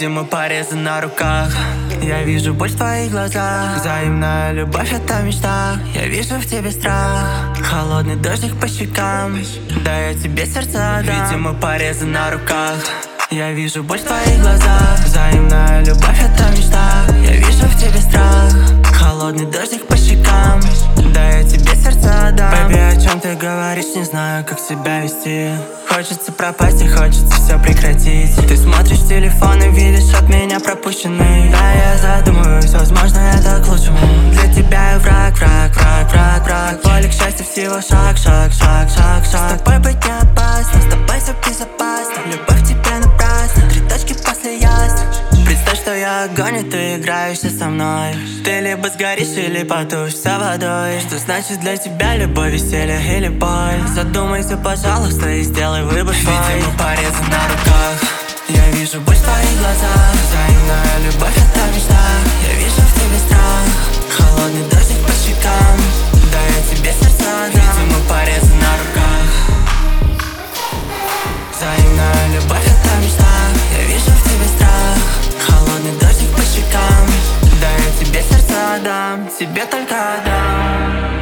Видимо, порезы на руках. Я вижу боль в твоих глазах. Взаимная любовь — это мечта. Я вижу в тебе страх. Холодный дождик по щекам. Да я тебе сердце дам. Видимо, порезы на руках. Я вижу боль в твоих глазах. Взаимная любовь — это мечта. Я вижу в тебе страх. Холодный дождик по щекам. Да я тебе сердце дам. Baby, о чем ты говоришь, не знаю, как себя вести. Хочется пропасть и хочется все прекратить. Ты смотришь в телефон и видишь от меня пропущенный. Да, я задумываюсь, возможно, это к лучшему. Для тебя я враг, враг, враг, враг, враг. Поле к счастью всего шаг, шаг, шаг, шаг, шаг. С тобой быть не опасно, с тобой все безопасно. Любовь тебе напрасно, 3 точки после ясных. Представь, что я огонь, и ты играешься со мной. Ты либо сгоришь, или потушишься водой. Что значит для тебя любовь, веселье или боль? Задумайся, пожалуйста, и сделай выбор свой. Видимо, порезы на руках. Я вижу боль в твоих глазах. Взаимная любовь — это мечта. Я вижу в тебе страх. Холодный дождик по щекам. Да я тебе сердце дам. Видимо, порезы на руках. Взаимная любовь — это мечта. Я вижу в тебе страх. Холодный дождик по щекам. Да я тебе сердце дам. Тебе только дам.